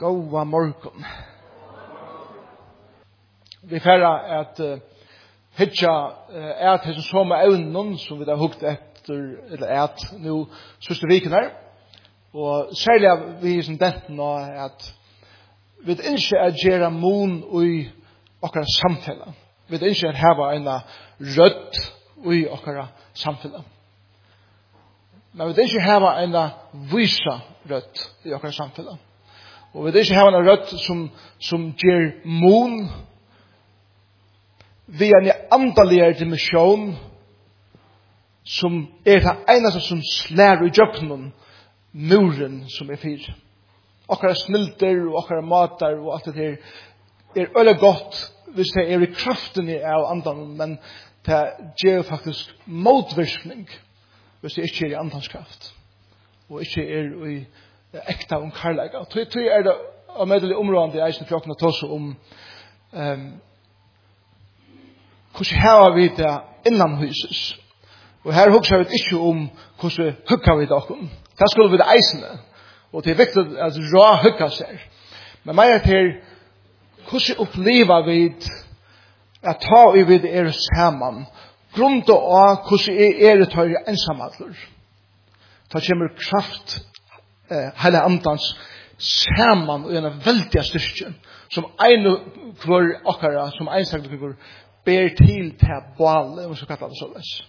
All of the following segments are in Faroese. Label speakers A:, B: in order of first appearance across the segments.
A: Gåa morgon. Vi færre at hitja at hos som evnen som vi har hukt etter, eller at nu sørste viken her. Og særlig vi som denten nå at vi ikke er gjerne mon i okkara samfunnet. Vi ikke er heva en rødt i okkara samfunnet. Men vi ikke heva en vysa rødt i okkara samfunnet. Og vi ikke heva en rødt som gjør mon via en andaligere dimension som det eneste som slår i jøkkenen muren som fyr. Okkara snilter og okkara matar og alt det her øyelig godt hvis det i kraften av andan, men det gjør faktisk motvirkning hvis det ikke i andans kraft og ikke i ekta karlaga. Tog det av medelig områdende i eisen for åkne tåse om hvordan har vi det innan huset. Og her husker vi ikke om hvordan hukka vi det. Det skulle vi det eisene. Og det er viktig at rå hukka seg. Men mer til hvordan opplever vi at ta vi det sammen. Grunnt av hvordan det tar ensamadler. Det kommer kraft hele andans sammen og en veldig styrke som en kvar akkara som ensamadler ber til bale, om så kallar det således.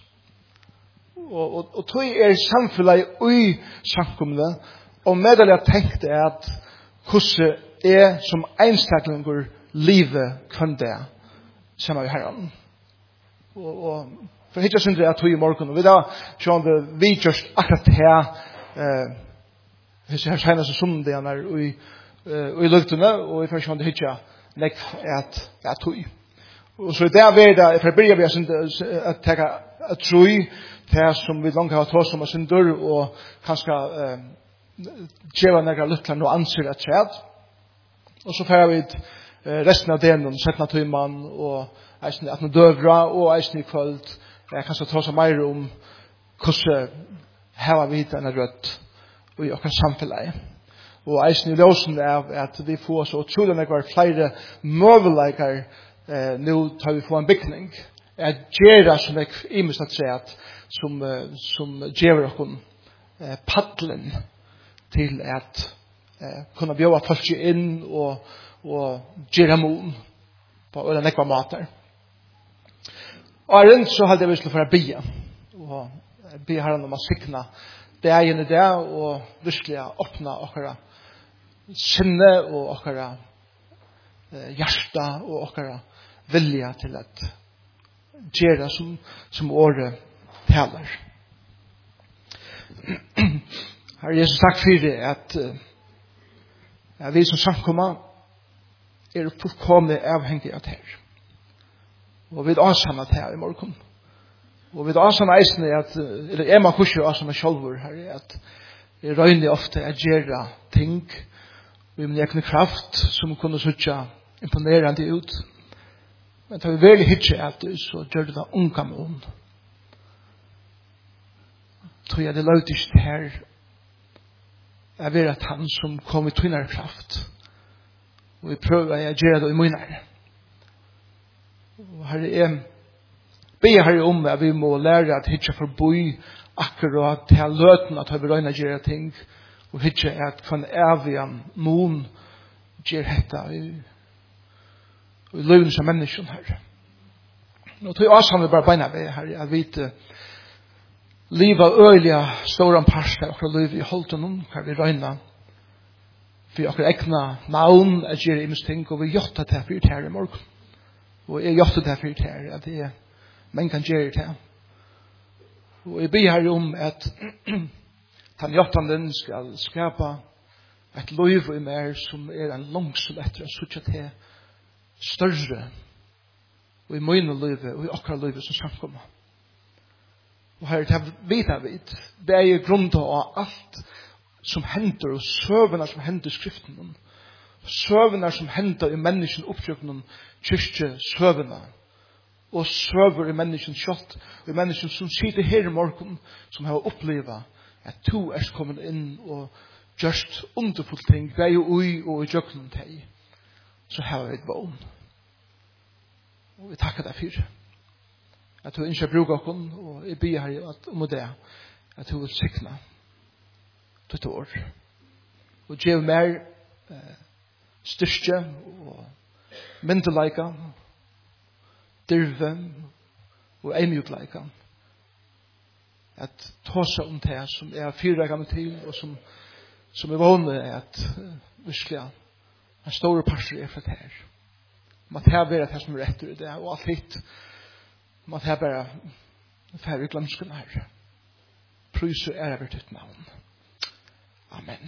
A: Og tog samfunnet i samkomne, og medelig jeg tenkte at hvordan som einstaklinger livet kan det, som er herren. Og for hitt jeg synes jeg tog i morgen, og vi da skjønner vi just akkurat her, hvis jeg har senest sundagen her i luftene, og vi får skjønner hitt jeg nekk at jeg tog. Og så det er det, for börjar vi att ta att tro det som vi långt har tagit som en synder och kanske geva några lilla nu anser att säga. Och så får vi resten av den om sätta timman och eisen att dövra och eisen i kväll. Jag kanske ta så mer om hur här vi den rött och jag kan samfälla. Och eisen i låsen är att vi får så otroligt några fler möjligheter nu tar vi få en byggning. Att göra som jag imus att säga att som ger oss paddlen till att kunna bjuda folk in och göra mån på öra nekva matar. Och rent så hade jag visst för att bia och be Herren om att sikna det är i det och virkliga öppna okkara sinne och okkara hjärta och okkara vilja till att göra som året talar. Har Jesus sagt för det att vi som samkomma fullkomligt avhängiga av det här. Och vi avsamma det här i morgon. Och vi avsamma eisen att, eller man kurser avsamma självor här, att det röjner ofta att göra ting med min egen kraft som kunde söka imponerande ut. Men tar vi väldigt hitche att du så gör det unga mån. Tror jag det löjtigt här är vi att han som kom i tvinnare kraft. Och vi prövar att göra det i munar. Och här är be här om att vi må lära att hitcha förboi akkurat till löten att ha beröjna göra ting. Och hitcha att kan äviga mån göra detta i løven som mennesken her. Nå tog jeg også bare beina ved her, jeg vet livet øyelige store parster av akkurat liv i holden, hva vi røyna for akkurat egna navn, at gjøre imens ting, og vi gjør det for det her i morgen. Og jeg gjør det for det her, at det men kan gjøre det. Og jeg ber her om at den gjørtanden skal skapa et liv i mer som en langsel etter å suttje til større og i mine livet og i akkurat livet som samkommer. Og her er det det er grunn av alt som hender og søvner som hender i skriften søvner som hender i menneskens opptrykken kyrkje søvner og søver i menneskens kjøtt og i menneskens som sitter her i morgen som har opplevd at du er kommet inn og just underfullt ting, vei ui og i jøknum teg, så har vi et vån. Og vi takkar deg for at du ikke bruker oss, og jeg ber her om det, at du vil sikna ditt år. Og gjør mer styrke og myndeleika, dyrve og eimjukleika. At tåsa om det som er fyrreggande til, og som er vanlig at virkelig en stor parser er for det her. Man tar bare det som er rett i det, og alt hit. Man tar bare færre glemsken her. Pryser er over ditt navn. Amen.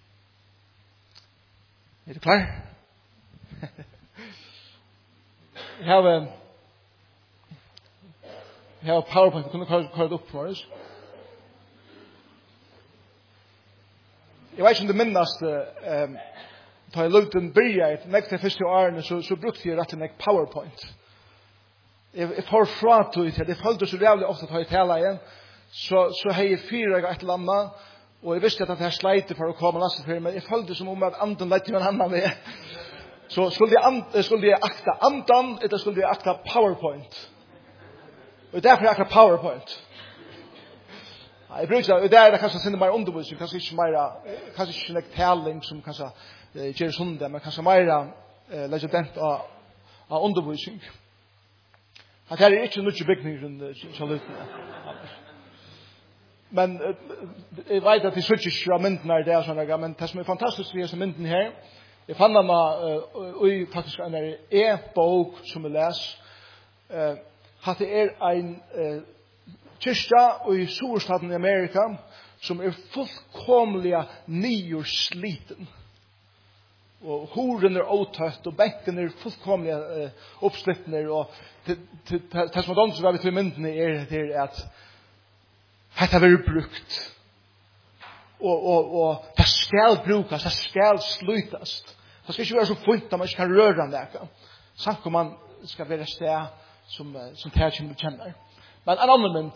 A: Er du klar? Jeg har PowerPoint. Kunne køre det opp for oss? Jeg vet ikke om det minnast da jeg løgte en byrja nekk til første årene, så brukte jeg rett og slett PowerPoint. Jeg får fra til det. Jeg følte så rævlig ofte at jeg taler igjen. Så har jeg fyra et eller annet, og jeg visste at jeg sleite for å komme nesten for, men jeg følte som om at anden lette med en annen med. Så skulle jeg akta andan, eller skulle jeg akta PowerPoint. Og derfor akta PowerPoint. Jeg bruker det, og det er kanskje sinne mer undervisning, kanskje ikke nek taling som kanskje gjør sundet, men kanskje mer legedent av undervisning. At her er ikke noe bygning som lutene. Men jeg vet at de sitter ikke av mynden her, det er sånn, men det som er fantastisk ved disse mynden her, jeg fann meg i faktisk en e-bok som jeg leser, at det er en kyrkja i Storstaten i Amerika som er fullkomlig nyursliten. Og horen er åtøtt, og benken er fullkomlig oppslittende, og det som er dannet som er ved til myndene er at dette har vært brukt. Og det skal brukes, det skal slutas. Det skal ikke være så funnet at man ikke kan røre det. Samt om man skal være sted som tar kjempe kjenner. Men en annen mynd,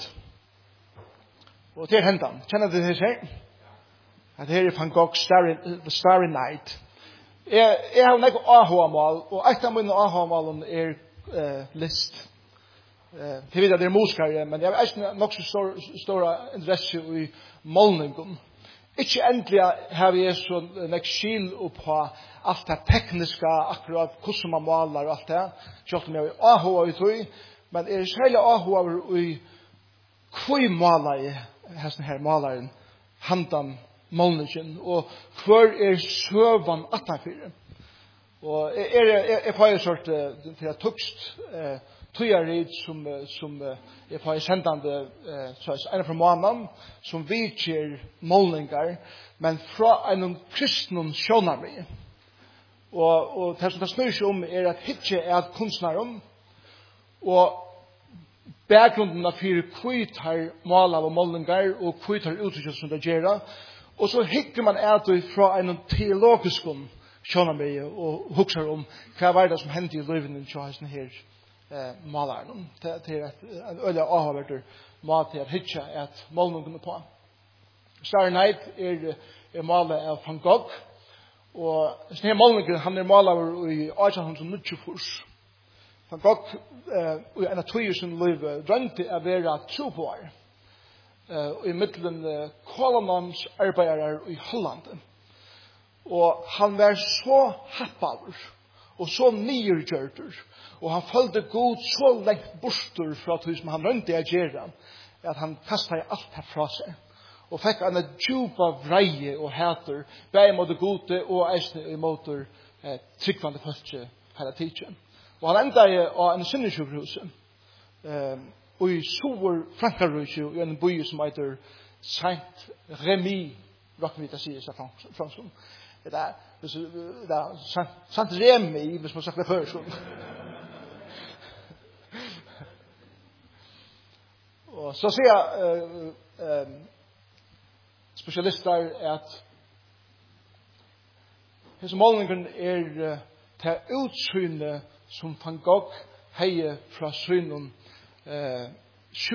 A: og det er hendan. Kjenner du det her? At her er Van Gogh, The Starry Night. Jeg har nekko AH-mål, og et av mine AH-målen er list. Jeg vet at det er muskere, men jeg har ikke nok så stor interesse i målningen. Ikke endelig har vi så nek skil på alt det tekniske, akkurat hvordan man måler og alt det. Selv om jeg har AH i tog, men er særlig AH i hvor måler her måleren handan målningen, og hvor er søvan 18-4. Og jeg får jo sort til at tukst tøyarid som jeg får sendande en fra månen som vidtjer målningar, men fra en kristnen sjånarmi. Og det som det snur seg om er at hitje er at kunstneren, og bakgrunden av fire kvitar målar og målningar og kvitar uttrykk som det gjør. Og så hikker man at fra en teologisk sjånarmi og huksar om hva var det som hendte i løyvenen til hesten her malaren. Det er en øyla avhverder måte at hitja at målningen på. Starry Night er malet av Van Gogh, og denne målningen han er malet i 1894. Van Gogh i en av 2000 liv drømte å være troboer i middelen kolonnans arbeidere i Holland. Og han var så happaver og så nyrgjørter, og han følte god så lengt borster fra det som han rønte å gjøre, at han kastet alt her fra seg, og fikk en djupa vreie og hater, bare mot det gode og eisne imot tryggvande følge hele tiden. Og han enda av en sinnesjukhuset, og i Sovor Frankarøyse, i en by som heter Saint-Rémy, råkken vi til å si seg fransk. Det er Saint-Rémy, hvis man sagt det før. Og så sier spesialister at disse målningen er til utsynet som Van Gogh heier fra synen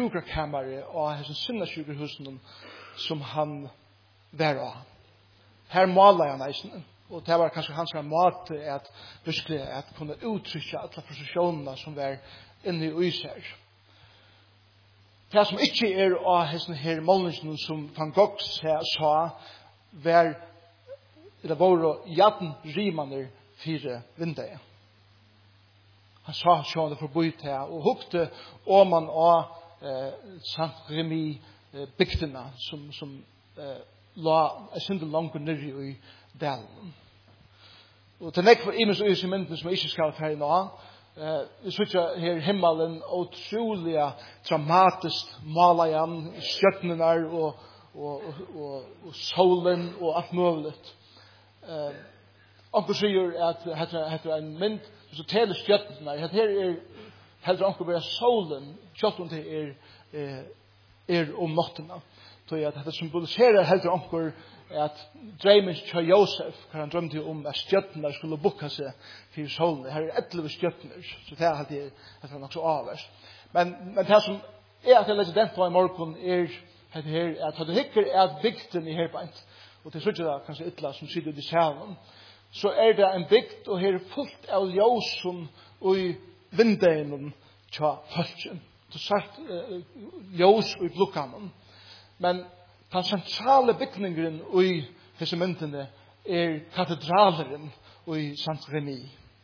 A: sjukrakammeret og hans sinnasjukerhusen som han var av. Her målar han eisen. Og det var kanskje hans måte at virkelig at kunne uttrykke alle posisjonene som var inne i Israel. Det som ikke av hesten her målningen som Van Gogh sa var det var jaden rimene fire vinduer. Han sa sjående forbøyt her og hukte om man av Saint-Rémy bygdene som la synde langt nere i dalen. Og til nekk for imens og i mynden som jeg ikke skal ferdig nå, vi sitter her i himmelen utrolig dramatisk maler igjen stjøttene og solen og alt mulig. Anker sier at det en mynd så tele stjøttene her heller anker bare solen stjøttene om nattene. Så at det symboliserer heller anker at drømmen til Josef, hvor han drømte om at stjøttene skulle bukka seg til solen. Her 11 stjøttene, så det er nok så avverst. Men det som at jeg legger den på i morgen at det hikker at bygden i herbeint, og til slutt det kanskje ytla som sitter i salen, så det en bygd, og her fullt av ljósen og i vindøynen til folken. Det sagt ljós og i blukkanen. Men den sentrale bygningen i disse myndene katedraleren i Saint-Rémy.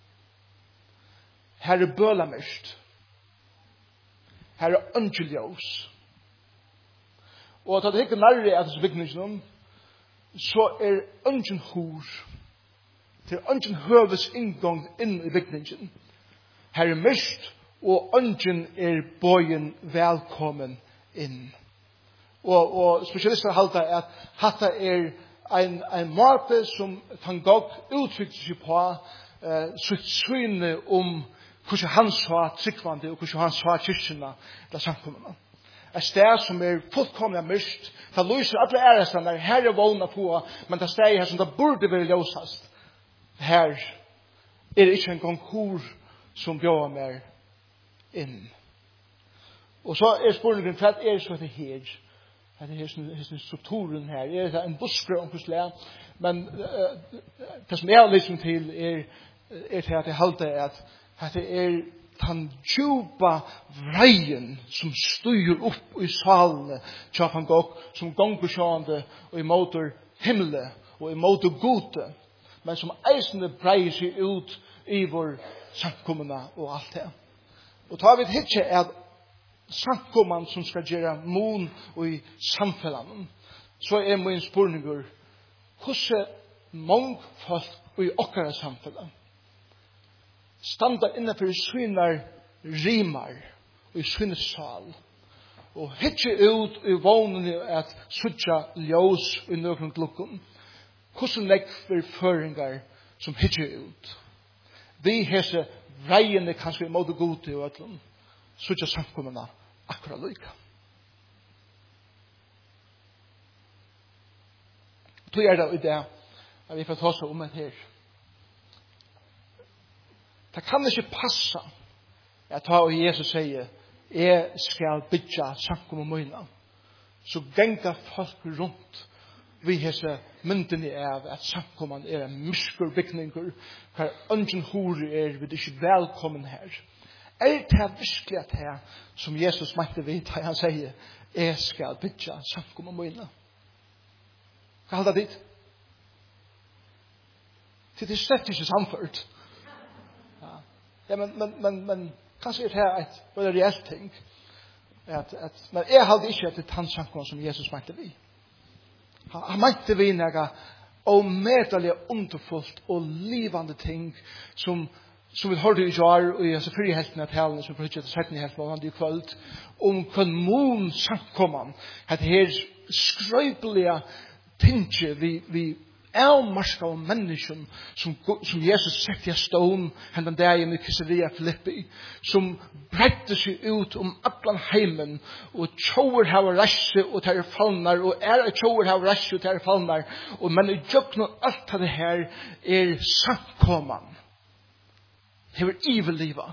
A: Her bølamest. Her angeljós. Og at det ikke nærre av disse bygningene, så ungen hor. Det ungen høves inngang inn i bygningen. Her mørkt, og ungen bøyen velkommen inn. Og spesialister halter at hatta en måte som Van Gogh uttrykte seg på sitt syne om hvordan han sa tryggvande og hvordan han sa kyrkjene eller samkommene. Et sted som fullkomlig mørkt. Det lyser alle ærestene her vågna på, men det steg her som det burde være ljøsast. Her ikke en gang hor som bjør mer inn. Og så spørningen, hva så det her? Det er strukturen her. Det en buskre omkring, men det som jeg liksom til til at jeg halte at det den djupa vreien som styr opp i salene til Van Gogh, som gonger sjående og i måter himmelen og i måter gode, men som eisende breier seg ut i vår samkommende og alt det. Og tar vi ikke at samkomman som skal gjøre mon og i samfellan, så min spurningur, hvordan mange folk i okkara samfellan standa innenfor synar rimar og i synar sal, og hitje ut i vågnene at sutja ljós i nøkron glukken. Hvordan legg for føringar som hitje ut? Vi hese vreiene kanskje i måte gode i ødlom, sutja samkommende akkurat lykka. Så det i det at vi får ta seg om det her. Det kan ikke passe at ta og Jesus sier jeg skal bygge samkommet møyna. Så genga folk rundt vi hese myndene av at samkommet en mysker bygninger hver ungen hore vi ikke velkommen her. Det virkelig at det som Jesus mente vidt da han sier jeg skal bygge samkommet møyna. Hva halda dit? Det slett ikke samført. Ja, men kanskje det et veldig reelt ting. Men jeg hadde ikke et tannsamkommet som Jesus mente vi. Han mente vi nega omedelig underfullt og livande ting som vi hørte i jar og i fyrre helten av talene som vi prøvde til 17 helten i kvöld om hva mån samkommet at her skrøypelige tinge vi avmarska om mennesken som Jesus sette i stån hendan dagen i Caesarea Philippi som breidde seg ut om allan heimen og tjoer hava rasse og ter fallnar og tjoer hava rasse og ter fallnar og men i djøkna alt av det her samkomman hever iveliva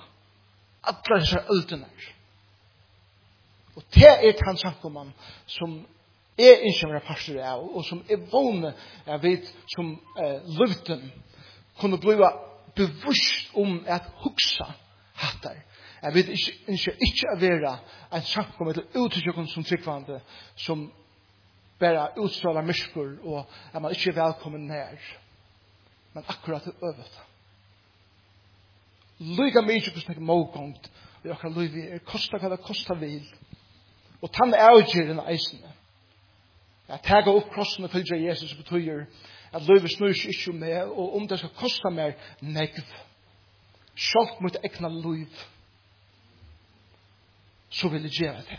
A: alla disse øldenar og det han samkomman som Jeg ikke være pastor av, og som er vågne, jeg vet, som løvden, kunne bli bevisst om at huksa hattar. Jeg vet ikke å være en samkommet til uttrykk som tryggvande, som bare utstrålar myrkur, og at man ikke er velkommen nær. Men akkurat det øvet. Lyga mykje på snakke målgångt, vi akkurat lyga kosta hva det kosta vil. Og tann avgjøren eisene. Jeg tager opp krossen og fylgjer Jesus betyr at løyve snur seg ikke med, og om det skal kosta mer negv, sjalt mot egna løyv, så vil jeg gjøre det.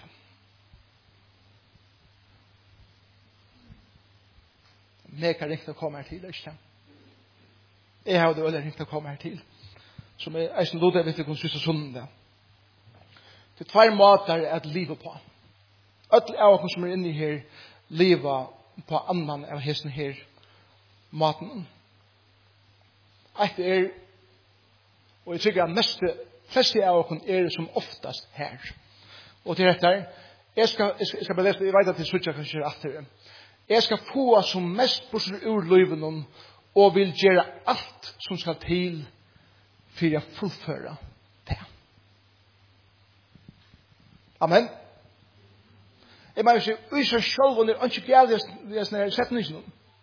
A: Mega ringt å komme her til, ikke? Jeg har det veldig ringt å komme her til, som er eisen lodde jeg vet ikke om synes det. Det er tvær måter at livet på. Alle av oss som er inne her, leva på annan av hesten her maten. Et og jeg tykker at fleste av oss er som oftast her. Og til dette, jeg skal bare lese, jeg vet at det slutter kanskje etter. Jeg skal få som mest bortsett ur liven og vil gjøre alt som skal til for å fullføre det. Amen. Jeg må jo si, vi ser selv og det er ikke galt det er sånne setningene.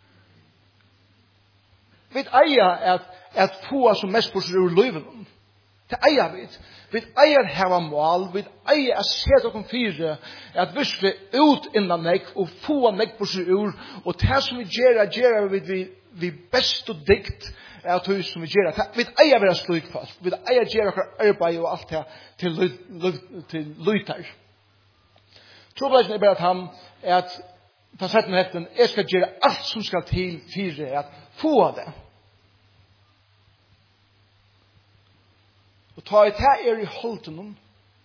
A: Vi eier at få som mest bortsett ur liven. Det eier vi. Vi eier hava mål, vi eier at se dere fire, at virkelig ut innan meg, og få meg på seg ur, og det som vi gjør vi best og dikt, at det som vi gjør. Vi eier være slik fast, vi eier gjør dere arbeid og alt det til lyter. Trobladsen er bare at han, at ta sett med hetten, jeg skal gjøre alt som skal til fire, at få det. Og ta et her i holden,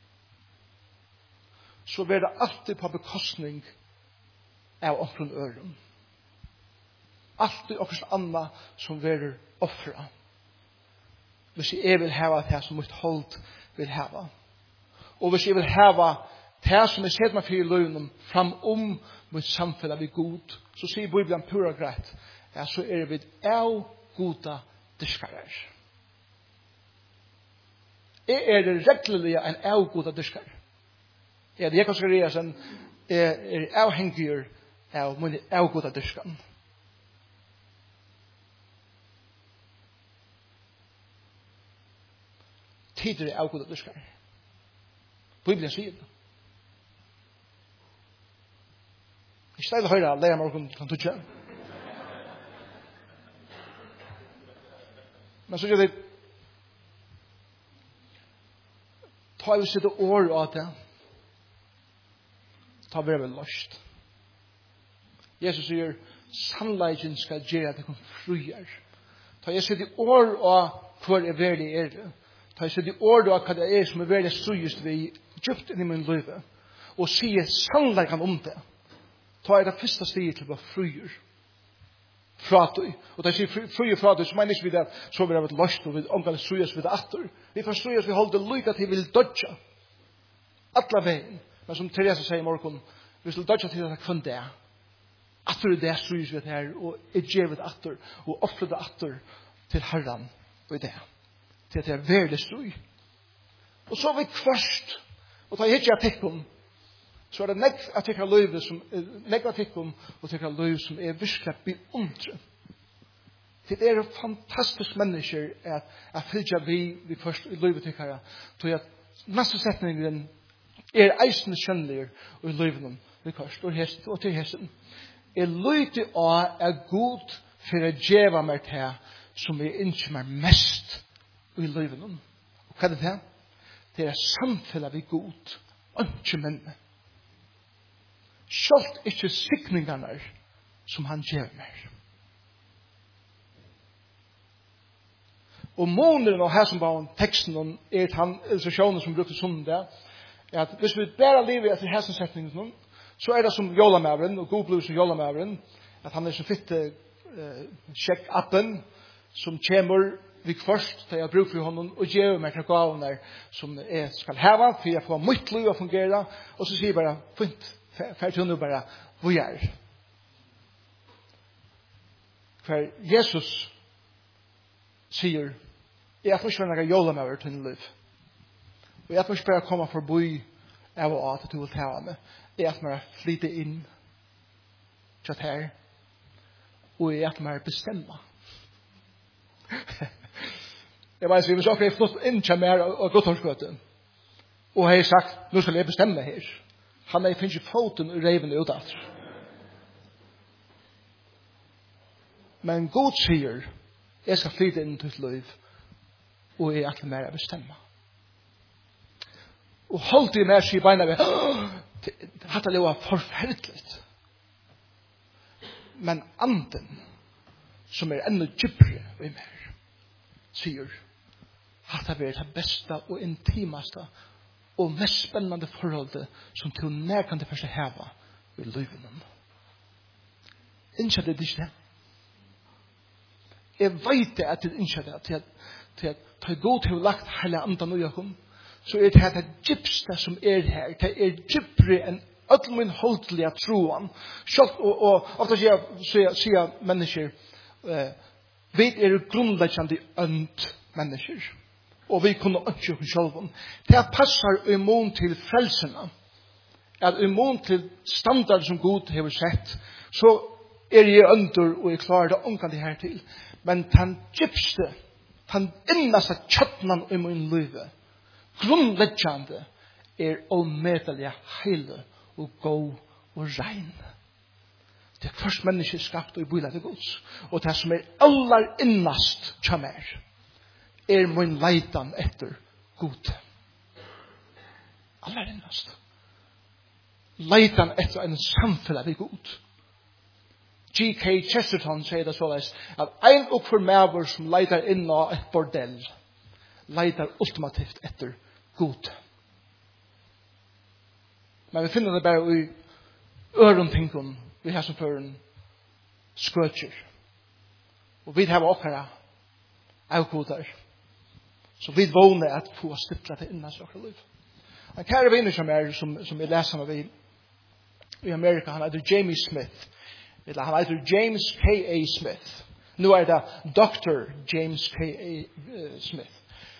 A: så blir det alltid på bekostning av offren øren. Alltid okkurs anna som blir offra. Hvis jeg vil hava det som mitt hold vil hava. Og hvis jeg vil hava det som jeg ser meg for i løgnen fram mitt samfunn vi god, så sier Bibelen pura greit, ja, så vi av goda diskarer. Jeg det reglelig en avgoda diskar. Det jeg kan skrive som avhengig av min avgoda diskan. Tider avgoda diskar. Bibelen sier det. I stedet høyre, leia morgen kan tutsi. Men så gjør det ta vi sitte år av det, ta vi vel løst. Jesus sier, sannleggen skal gjøre at det kan fruer. Ta jeg sitte år av hva er verdig det. Ta jeg sitte år av hva det er som er verdig strøyest vi djupt inn i min liv. Og sier sannleggen om det. Ta jeg det første stiget til å være fruer. Fratøy. Og da jeg sier fri og fratøy, så mener ikke vi det så vi har vært løst, og vi omgaller strøyes vi det atter. Vi får strøyes vi holder lykke til vi vil dodja. Alla veien. Men som Teresa sier i morgen, vi vil dodja til det kvann det. Atter det strøyes vi det her, og jeg gjør det atter, og offrer det atter til Herren og det. Til at det er veldig strøy. Og så har vi kvart, og da jeg ikke har tekkum, så er det nekk løyve som negativum og tekka løyve som er virkelig beundre. Det er fantastisk mennesker at fylgja vi først i løyve tekkara, til at neste setningen er eisende kjønnelig og i løyve vi først og til hesten. Er løyte av er god for å djeva meg til som er ikke meg mest i løyve. Og hva er det til? Det er samfunnet vi god, og ikke mennene. Sjalt ikke sikningarna som han gjør meg. Og måneden av her som var teksten er han illustrasjonen som brukte sånn det, er at hvis vi bare lever etter hæsensetningen, så er det som jolamævren, og god blir som jolamævren, at han er som fitte sjekk-appen som kommer vi først, da jeg bruker honom, og gjør meg til gavene som jeg skal heve, for jeg får mitt liv å fungere, og så sier jeg bare, fint, för du nu bara vad är. För Jesus säger jag får köra några jolla med över till liv. Och jag får bara komma förbi av och att du vill ta mig. Jag får flytta in till här. Och jag får bestämma. Jag vet inte, vi har fått in till mig och Gotthårdsgöten. Och jag har sagt, nu ska jag bestämma här. Han har finns ju foten ur reven utåt. Men Gud säger, jag ska flytta in till liv. Og jeg er mer å bestemme. Og holdt jeg med seg i beina ved, dette var forferdelig. Men anden, som enda djupere i mer, sier, dette var det beste og intimeste og mest spennende forholdet som til nærkende første heva i livet. Ikke det ikke det. Jeg vet at det ikke det, til at ta god til å lagt hele andan og jakken, så det her gypste som her, det gypere enn min holdlige troen. Og ofte sier mennesker, vi grunnleggende ønt mennesker, og vi kunne ønske oss selv. Det passer imot til frelsene, at imot til standard som Gud har sett, så jeg ønter og jeg klarer det omkring det her til. Men den gypste, han innaste kjøttnen i min liv, grunnleggende omedelig hele og god og rein. Det først menneske skapt og i bøyla til Guds. Og det som aller innast kjømmer, min leitan etter god. Aller innast. Leitan etter en samfunn av god. G.K. Chesterton sier det såleis at ein og for mever som leitar inn av et bordell leitar ultimativt etter god. Men vi finner det bare i øren tingene vi har som føren skøtjer. Og vi har okkara avkoder. Så vi vågner at få stipla til innan saker liv. En kære vinner som jeg leser med i Amerika, han heter Jamie Smith. Han heter James K.A. Smith. Nu det Dr. James K.A. Smith.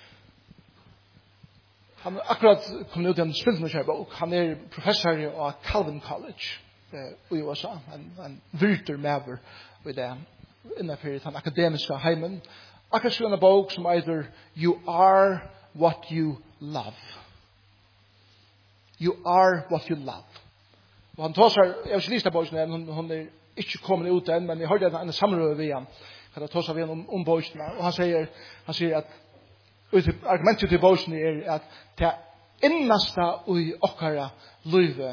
A: Han akkurat kommet ut i en spiltende bok. Han professor av Calvin College i USA. Han virter mever i det innenfor den akademiske heimen. Akkurat skriver en bok som heter You Are What You Love. You Are What You Love. Og han tar seg, jeg har ikke lyst til boken, hun ikke kommet ut enn, men jeg hørte en samrøve ved han. Han tar seg ved han om boken, og han sier at argumentet til boken at det inneste i okkara livet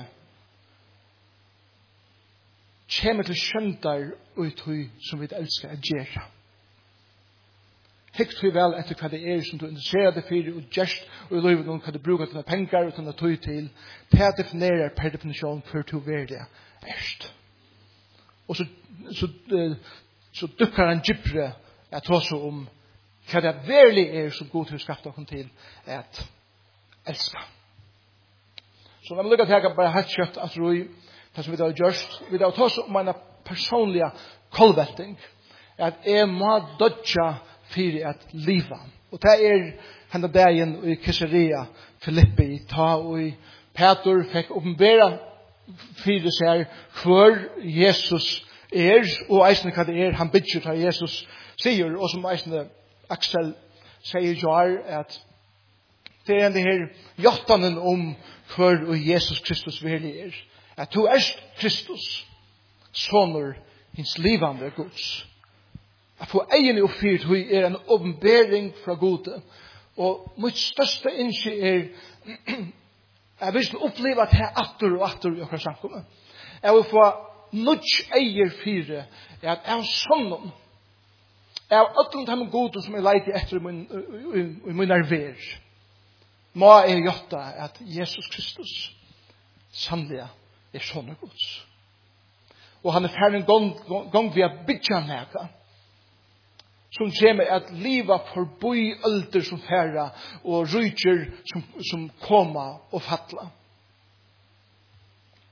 A: kommer til skjønter ut som vi elsker å gjøre. Hikt vi vel etter hva det som du interesserer deg for og gjerst og i livet noen hva du bruker til penger og til å tøy til. Det definerer per definisjon for to være det erst. Og så dukker han gypere at ta så om hva det virkelig som god til å skaffe dere til at elske. Så når vi lykker til bare hatt kjøtt at roi det som vi da har gjørst, vi da ta så om en personlig kolvelting at jeg må dodja for at liva. Og det henne dagen i Caesarea Filippi, ta og i Peter fikk åpenbæra for seg hvor Jesus og eisne hva det han bidder til Jesus sier, og som eisne Axel sier jo at det det her hjertanen om hvor Jesus Kristus virkelig at du Kristus, sonur hins livande Guds. At få egen oppfyrt hui en åpenbering fra Gode. Og mitt største innskje jeg vil oppleve at jeg atter og atter i okra samkommet. Jeg vil få nudge eier fire at jeg er sånn jeg er øtlen til Gode som jeg leiter etter i min nerver. Må jeg gjøre at Jesus Kristus sannelig sånn Guds. Og han ferdig en gang vi har bygget nægget som kommer at livet forbi ölder som færre og rydger som kommer og fattler.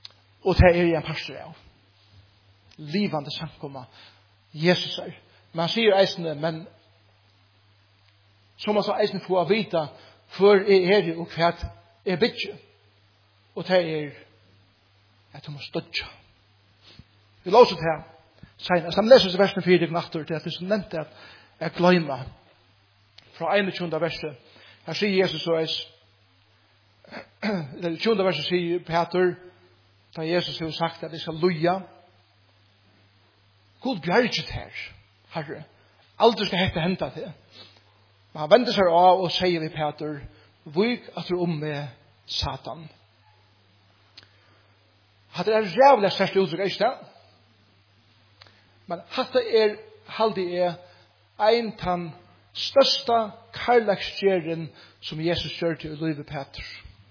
A: Og det er en pastor av. Livande samkomma Jesus er. Men han sier eisene, men som han sa eisene få å vite for er og hva er bytje. Og det er at du må støtja. Vi låser til her. Senast. Han leser versen 4 knakter til at det som nevnte at jeg gløyma fra 21. verset. Her sier Jesus så det 20. verset sier Peter da Jesus har sagt at jeg skal loja. God bjerget her, Herre. Aldri skal hette henta til. Men han vender seg av og sier til Peter, vik at du med Satan. Hadde det rævlig største uttrykk, ikke det? Men hatt det halde ein tann størsta karlaksgjeren som Jesus gjør til livet Peter.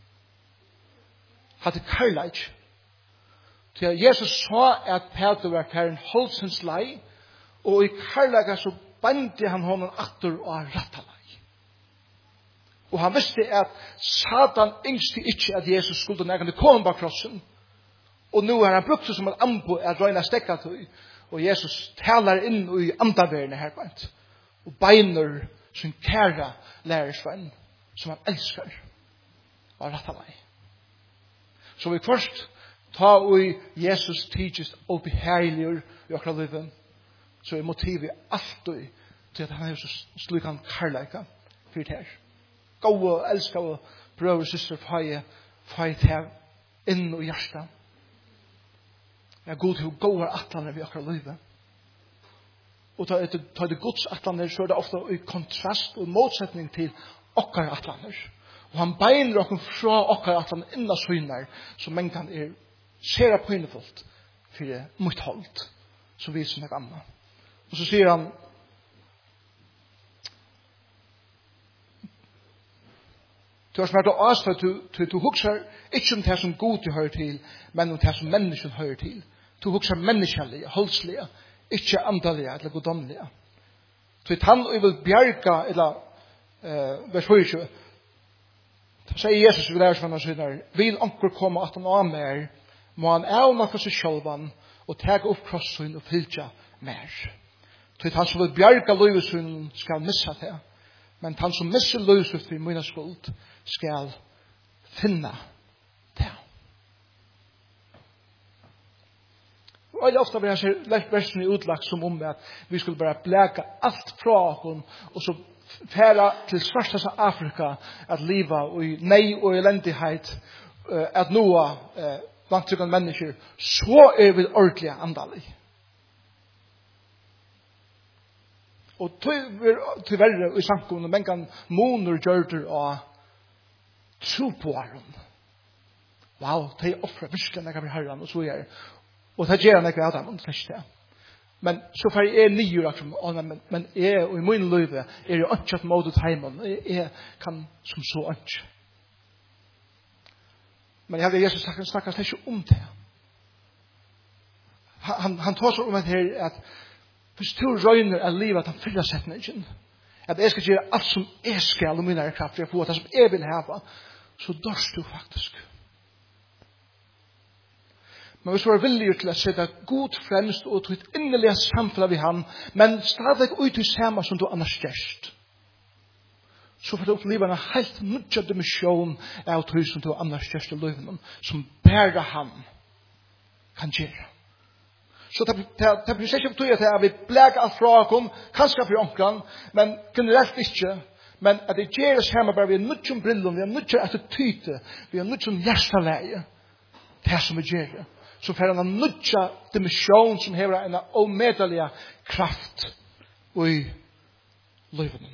A: Hatt det karlaks. Til Jesus sa at Peter var karen holdsens lei, og i karlaga så bandi han honom atter og ratta lei. Og han visste at Satan yngste ikke at Jesus skulle nægande komme bak krossen. Og nu har han brukt det som en ambo at røyna stekka til. Og Jesus talar inn i andaværende her bant. Og beiner sin kæra lærersvenn som han elskar og ratta lei. Så vi først ta og Jesus tidligst opp i herligur i okra livet, så er motivet alltid til at han er så slik han karlaika for det her. Gå og elska og brøver og syster feie til inn og hjärsta. Jeg er god til å gå over atlaner i okra livet. Og ta det gods atlaner, så er det ofte i kontrast og motsetning til okra atlaner. Og han beiner okra fra okra atlaner innan synar, som menn kan ser pynefullt for det motholdt som vi som er gamla. Og så sier han du har smert å avstå til du husker ikke om det som god du hører til, men om det som mennesken hører til. Du husker menneskelige, holdslige, ikke andalige eller godomlige. Så han vil bjerga, eller vers 24, så sier Jesus vi lærer sånn og sier, vil anker komme at han av mer, må han avnaka seg sjølvan og tega opp krossen og fylja mer. Så han som vil bjerga løyvesunnen skal missa det, men han som misser løyvesunnen for mina skuld skal finna det. Og veldig ofte blir han versen utlagt som om at vi skulle bare blæka alt fra oss og så færa til svarteste Afrika at liva i nei og elendighet at noa vantryggande mennesker så er vi ordentlig andalig. Og tyverre i samkomne men kan moner gjørter og tro på herren. Wow, de offrer virkelig når jeg blir herren og så er og det gjør han ikke av dem, men så får jeg nye men jeg og i min liv er jo ikke at måte heimen, jeg kan som så ikke. Men jeg hadde Jesus snakket ikke om det. Han tar så om det her at hvis du røyner av livet at han fyller setningen, at jeg skal gjøre alt som jeg skal og mine kraft for å få det som jeg vil ha, så dørst du faktisk. Men hvis du er villig til å sette god fremst og til et innerlig samfunn ved han, men stadig ut i samme som du annars gjerst, så får du oppleve en helt nødja dimensjon av tog som du annars gjerst i livet, som bare han kan gjøre. Så det blir ikke betyr at vi blæger alt fra oss, kanskje for omkring, men generelt ikke, men at det gjør oss hjemme bare vi er nødja brillon, vi er nødja attityde, vi er nødja hjertaleie, det som vi gjør det. Så får han nødja dimensjon som hever en omedelig kraft i livet.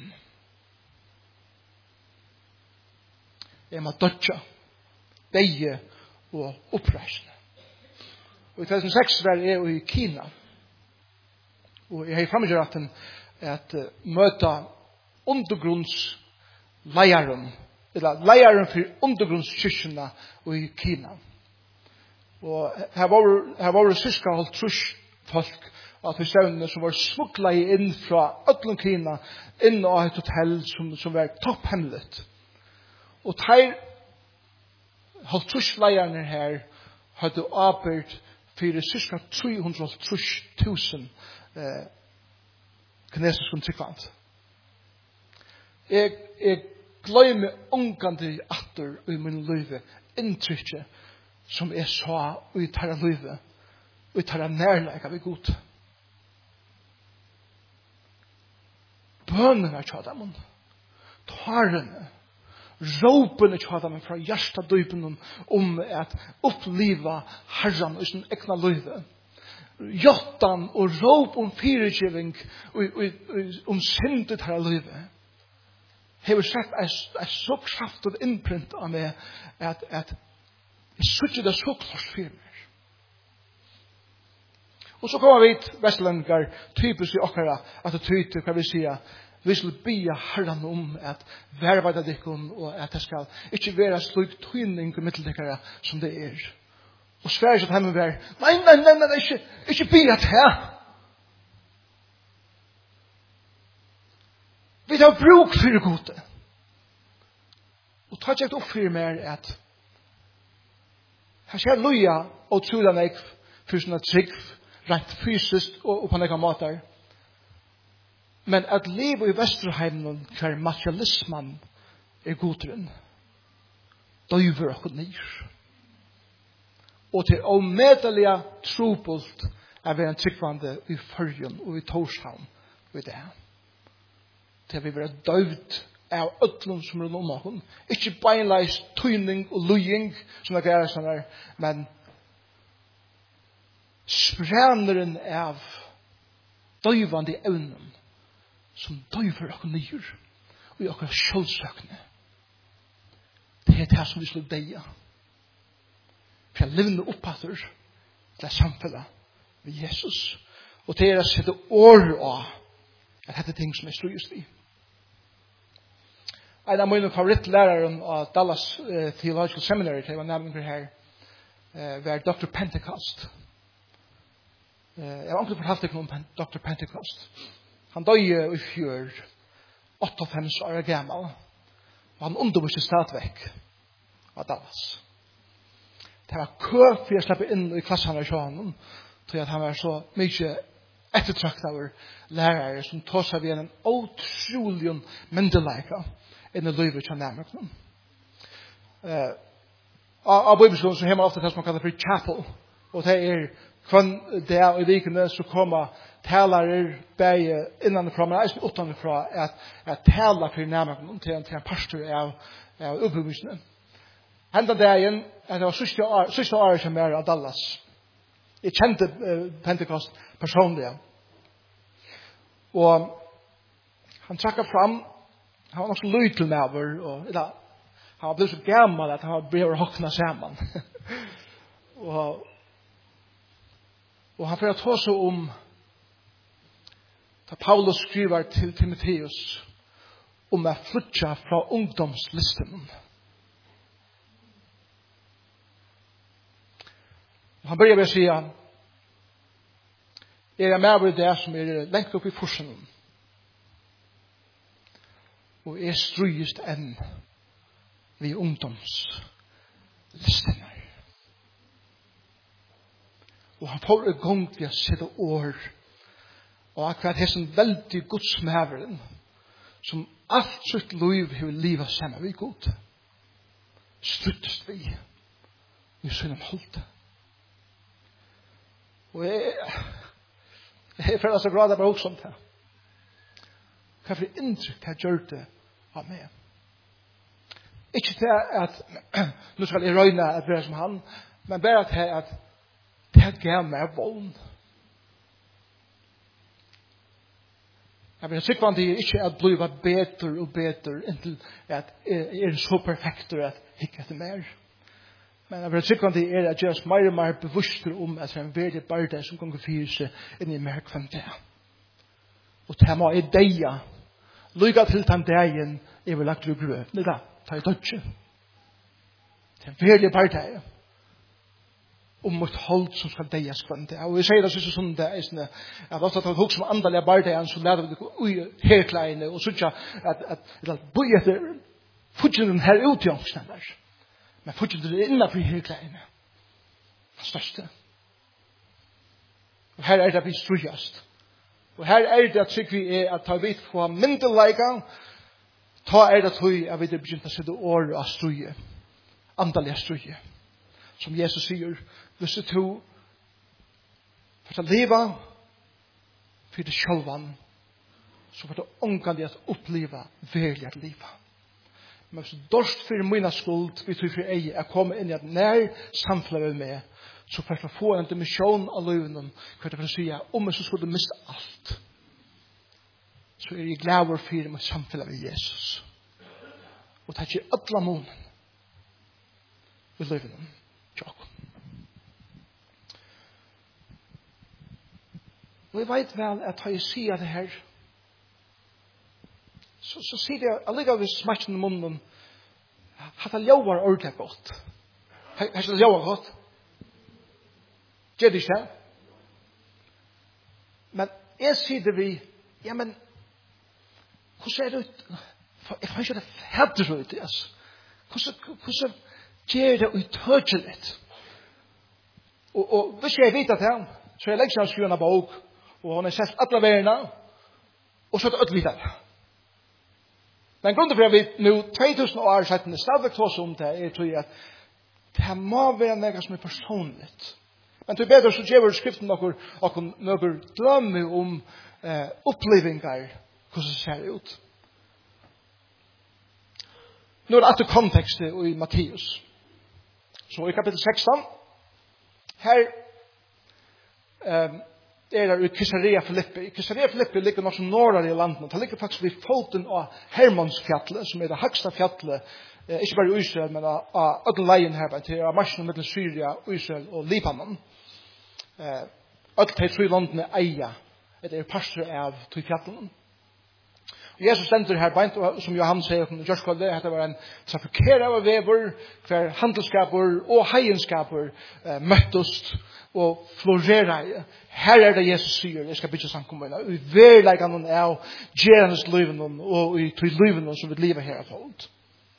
A: Jeg må dødja, deie og oppreisende. Og i 2006 var jeg i Kina. Og jeg har fremgjort at møte undergrunnsleieren, eller leieren for undergrunnskyrkjene i Kina. Og her var det syska holdt trus folk at vi stevnene som var smuglet inn fra Ødlund Kina inn av et hotell som var topphemmeligt. Og her holdt trus leierne her hadde arbeid for cirka 330.000 kinesiske tryggvand. Jeg glemmer omgående atter i min liv inntrykket som jeg sa i tarra livet og i tarra nærleika vi god. Bønene tja dem, tarene, råpene tja dem fra hjertedøypen om at oppliva Herren i sin egna livet. Jottan og råp om fyrirgiving om synd i tarra livet. Hever sett er så kraftig innprint av meg at jeg suttet det så klart for meg. Og så kommer vi til Vestlandgar, typisk i okkara, at det tyder, hva vi sier, vi skal be Herren om at verveida dikken, og at det skal ikke være slik tøyning i middeldikkere som det er. Og Sverige at hjemme være, nei, ikke be at her. Vi tar bruk for det gode. Og tar ikke opp for meg at her skal loja og trolig meg for sånne trygg, rent fysisk og på noen måter. Men at livet i Vesterheimen hver materialismen goderen, døyver og nir. Og til omedelig trobult vi en tryggvande i Førjen og i Torshavn og i det. Til vi være døvd av ødlund som er noen av hun. Ikke beinleis tøyning og lujing som det gjør sånn her, men spreneren av døyvande evnen som døyver og nyr og i akkurat sjølsøkende. Det er det som vi slår deia. For jeg livner opphatter til samfunnet med Jesus. Og det er å sette år av at dette er ting som er strøyest i. En av mine favorittlærere av Dallas Theological Seminary, det var nærmere her, var Dr. Pentecost. Jeg har ikke fortalt deg om Dr. Pentecost. Han døde i fjør, 58 år gammel, og han underviste stadigvæk av Dallas. Det var kø for jeg slapp inn i klassen av Sjånen, til at han var så mye ettertrakt av lærere som tog seg ved en utrolig myndelige inn i livet til nærmere. Av Bibelskolen så har man ofte det som man kaller for chapel, og det er kvann der i vikene så kommer talere begge innanfra, men eisen utanfra at tala for nærmere til en pastor av uppbyggelsene. Henda dagen, det var siste året som er av Dallas. Jeg kjente Pentecost personlig. Og han trakka fram, han var nok så lydel med over, og han var blevet så gammal at han var blevet hokna sammen. og han får ta seg om da Paulus skriver til Timotheus om å flytta fra ungdomslisten. Han börjar med att säga är jag med det som är längt upp i forsen och är strygest än vid ungdomslistorna. Och han får igång till att sätta år och akkurat det är en väldigt godsmäveren som allt sitt liv har livet samman vid god. Struttest vi i sin hållte. Og jeg føler så glad bare også om det. Hva for inntrykk jeg gjør det av meg? Ikke til at nå skal jeg røyne at være som han, men bare til at det gav meg vågen. Jeg vil sikkert det ikke at bli bedre og bedre inntil at jeg er så perfekt at jeg ikke etter mer. Men jeg vil sikkert det er at jeg er mer og mer bevisst om at det er en verdig barde som kan gå fyre seg inn i mer kvantet. Og det må jeg deia. Lykke til den dagen jeg vil lagt til grøv. Det er ta i dødje. Det er en verdig barde om mot hold som skal deias kvantet. Og jeg sier det sånn det er sånn at jeg har tatt hos som andalige barde så leder vi det ui herkleine og sånn at boi etter fortjenen her ut i ångsten der. Men fortsatt det innenfor herklæene. største. Og her det vi strujast. Og her det at trygg vi at ta vidt på myndelaga, ta det tøy at vi det begynt å sette år av struje, andalige struje. Som Jesus sier, hvis du to for å leve for det sjølvan, så får du ångande at oppleva verlig at liva. Men hvis du dorst for mina skuld, vi tror for ei er komme inn i at nær samfunnet med, så får du få en dimension av løven, hva det for å si, om jeg så skulle miste alt, så er jeg glad for mitt samfunnet med Jesus. Og det er ikke alle månen i løven. Og jeg vet vel at da jeg sier det her, så sier jeg alligevel smaken i munnen at det lovar ordentlig godt. Har det lovar godt? Gjør det ikke? Men jeg sier det vi, ja, men hvordan er det ut? Jeg får ikke det fedder ut, altså. Hvordan gjør det uttørselig? Og hvis jeg vet det her, så er jeg legger skriven av bok, og hun har sett alle verden, og så er det utvidere. Men grunnen for at vi nå 2000 år siden stadig tås om det, er tror jeg at det må være noe som er personligt. Men til bedre så gjør skriften noen drømme om opplevinger, hvordan det ser ut. Nå er det etter kontekstet i Matteus. Så i kapittel 16, her er det i Caesarea Philippi. Caesarea Philippi ligger nok som norrere i landet. Det ligger faktisk ved foten av Hermonsfjallet, som er det høgste fjallet, ikke bare i Israel, men av Ødeleien her, til marsjen mellom Syria, Israel og Libanon. Alle de tre landene eier, det er parster av to fjallene. Jesus stender her beint, og som Johan sier, det var en trafikere av vever, hver handelskaper og heienskaper møttes og florerer. Her er det Jesus sier, jeg skal bygge samkommende, og i verleggene av gjerenes liven og i til liven som vi lever her av folk.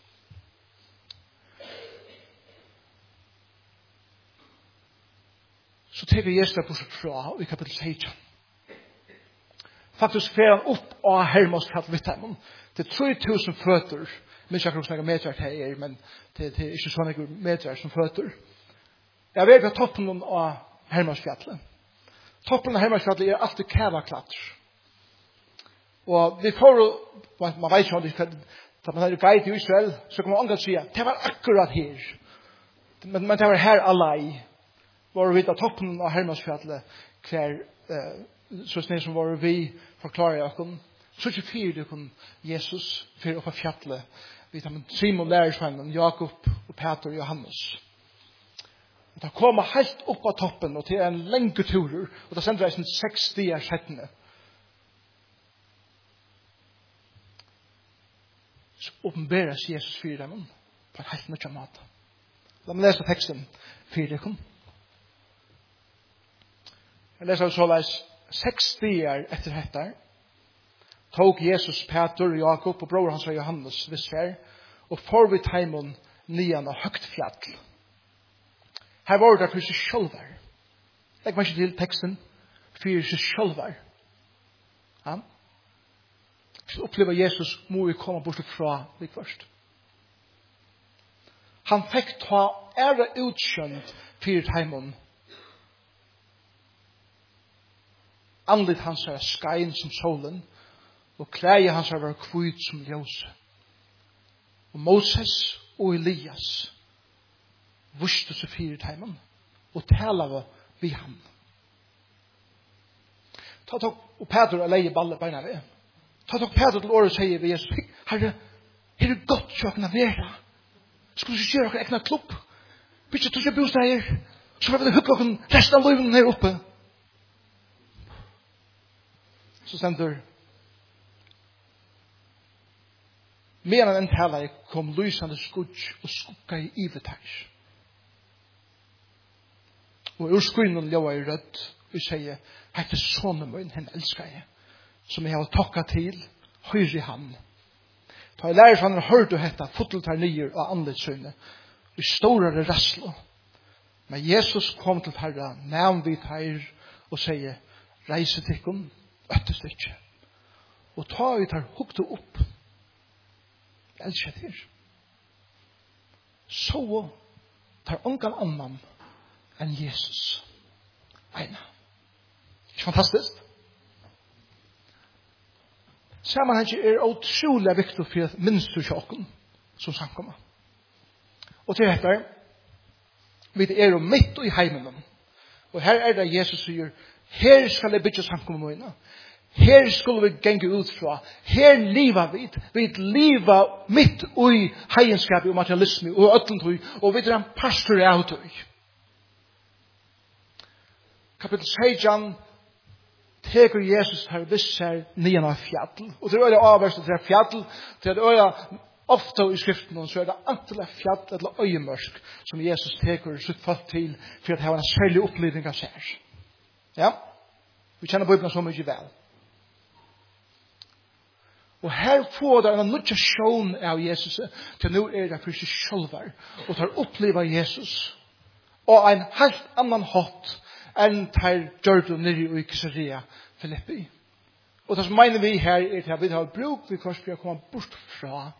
A: Så teker Jesus det på seg fra i kapittel 16. Faktisk fer han opp av Hermonsfjall Vittheimon. Det er 3000 føtter. Minns jeg hvordan jeg meter det er, men det er ikke sånne meter som føtter. Jeg vet på toppen av Hermonsfjallet. Toppen av Hermonsfjallet er alltid kævaklatter. Og vi får, man vet ikke om det, da man er guide i Israel, så kan man angått si at det var akkurat her. Men det var her allei. Var vi av toppen av Hermonsfjallet, hver så snill som var vi forklarer jeg så ikke fyrer det Jesus fyrer opp av fjallet vi tar med Simon lærersvennen Jakob og Peter og Johannes og da kommer helt opp av toppen og til en lenge turer og da sender jeg 6 stier settene så åpenberes Jesus fyrer dem på en helt nødvendig måte. La meg lese teksten fyrer dem jeg leser så leis 6 stier etter dette tog Jesus Peter, Jakob og bror hans og Johannes vissfær og forvidt heimon nian av høgt fjall. Her var det for seg sjølver. Legg meg ikke til teksten for seg sjølver. Ja? Så oppleva Jesus må vi komme bort fra lik først. Han fikk ta ære utkjønt for heimon Andligt hans er skein som solen, og klæje hans er kvitt som ljós. Og Moses og Elias vurste seg fire teimen, og tala vi ham. Og Peter er leie balle beina ved. Ta Peter til året og sier ved Jesus, Herre, er det godt kjøkken av vera? Skulle du gjøre dere ekna klubb? Bytje tog jeg bosteier, så var det hukk dere resten av liven her oppe. Så stender medan en talare kom lysande skudj og skukka i ivetars. Og ur skrynnen ljóa i rødt og sier, hette sonen min, henne elskar jeg, som jeg har tokkat til, høyre i han. Da jeg lærer sånn, hørte hette, foteltar nyer og anledssøyne, i storare rasslo. Men Jesus kom til herra, nevn vi her, og sier, reise til kom, øttest ikke. Og ta vi tar hukte opp. Jeg elsker det her. Så tar ongan annan enn Jesus. Eina. Ikke fantastisk? Sammenhengen utrolig viktig for at minst du sjokken som samkommer. Og til dette, vi midt i heimen. Og her det Jesus sier, her skal jeg bygge samkommer mine. Her skulle vi genge ut fra. Her liva vi. Vi liva midt i heienskap og materialisme og øtlentøy. Og vi en pastor av tøy. Kapitel 16 teker Jesus her visser nian av fjall. Og til øye avverst til fjall, til øye ofte i skriften, så det antall fjall eller øyemørsk som Jesus teker sitt folk til for at ha en særlig oppleving av seg. Ja? Vi kjenner Bibelen så mye vel. Og her får det en nutjasjon av Jesus til nå det for seg sjølver og tar oppleva Jesus og en helt annan hatt enn tar Gjørdu nere i Caesarea Filippi. Og det som mener vi her til at vi har bruk vi først for å komme bort fra